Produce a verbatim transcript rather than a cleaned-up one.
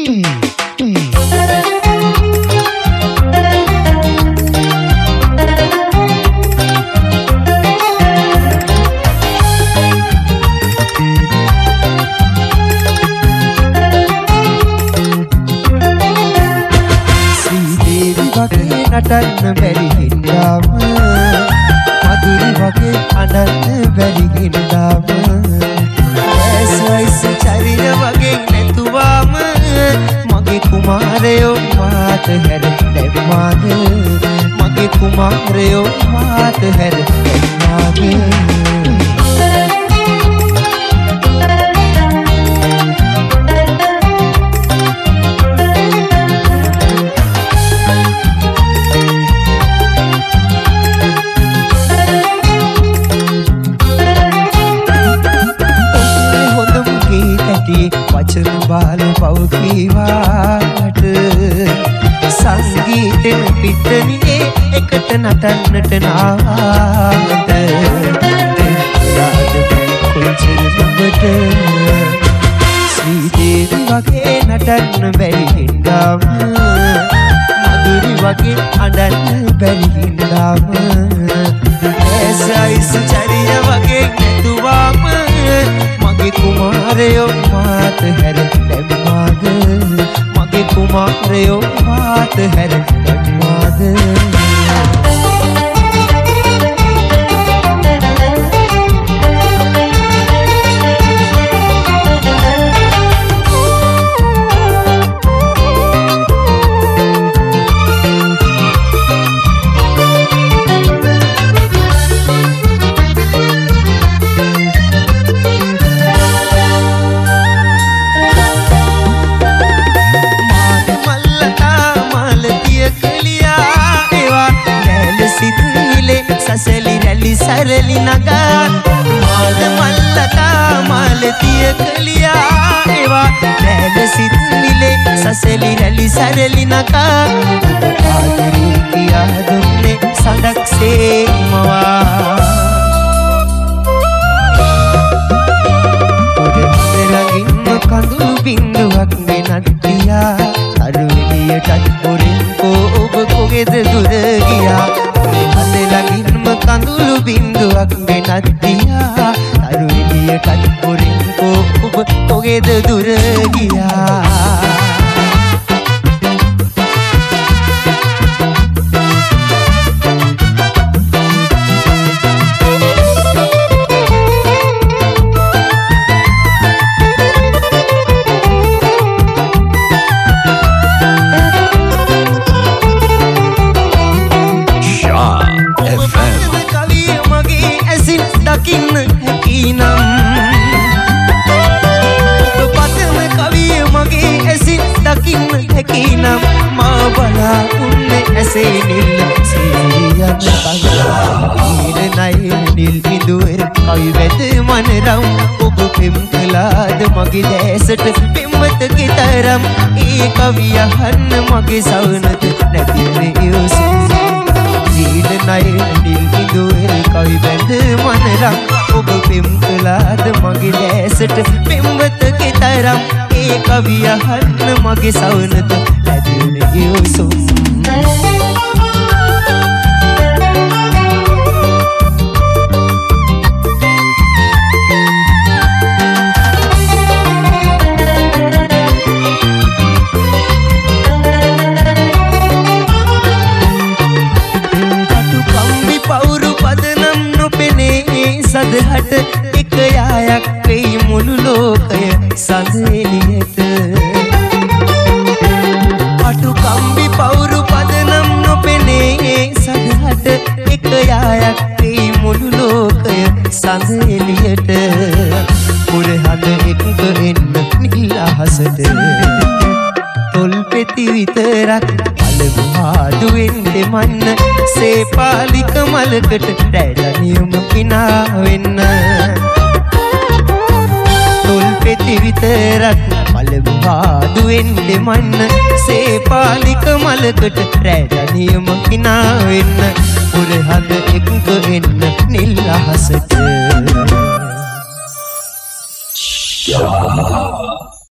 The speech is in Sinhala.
නටන්න බැරි හින්දාම මధుරි වගේ අඬන්න බැරි හින්දාම ඇස්වයිස් චරිර වගේ නැතුවාම මගේ කුමාරයෝ මාත හැර දැම්මාද මගේ කුමාරයෝ මාත හැර දැම්මාද වචන බාල පව් කීවාට සංගීතෙම පිටනියේ එකට නටන්නට නාවාට යාද කොච්චර දුකට ශ්‍රීදේවි වගේ නටන්න බැරි හින්දාම මధుරි වගේ අඬන්න බැරි හින්දාම ඇසයිස් චරිය වගේ නැතුවාම මගේ කුමාරයෝ මාත හැර දැම්මාද මගේ කුමාරයෝ මාත හැර දැම්මාද සසලි රැලි සරලි නගා මාද මල්ලතා මාලතිය කලියා ඒවා දැල සිත් මිලේ සසලි රැලි සරලි නගා ආදරේ කියා දුන්නේ සඳක්සේ මවා ඔබ ළඟින්ම කඳු බින්දුවක් වෙනත්තියා අරුවිලියටත් පොරින් කෝ ඔබ කොහෙද දුර ගියා ළඟින්ම කඳුළු බින්දුවක් වෙනත් දියා තරු එළියටත් පොරින් කෝ ඔබ කොහෙද දුර ගියා දකින්න හැකිනම් ඔබ පතන කවිය මගේ ඇසින් දකින්න හැකිනම් මා බලා උන්නේ ඇසේ නිල් සීයන් කංගලා ඊර නයි නිල් ඉදුවේ කවි වෙත මනරම් ඔබ පෙම් කළාද මගේ දැසට පෙම්වතගේ තරම් ඒ කවිය අහන්න මගේ සවනත නැතිනේ යොසුම් ඊර නයි නිල් ඉදුවේ කවි වෙත මනරම් ඔබ පෙම් කළාද මගේ දැසට පෙම්වතගේ තරම් ඒ කවිය අහන්න මගේ සවනත නැතිනේ යොසුම් සදහට එක යායක් වෙයි මුළු ලෝකය සඳ එළියට අටු කම්බි පවුරු පදනම් නොපෙනේ සදහට එක යායක් වෙයි මුළු ලෝකය සඳ එළියට පුරහඳ එක්ක එන්න නිල් අහසට තොල් පෙති විතරක් අලමු ආදුවෙන් දෙමන්න සේපාලික මලකට රැළනියුම කිනා වෙන්න තොල් පෙති විතරක් අලමු ආදුවෙන් දෙමන්න සේපාලික මලකට රැළනියුම කිනා වෙන්න පුරහඳ එක්ක එන්න නිල් අහසට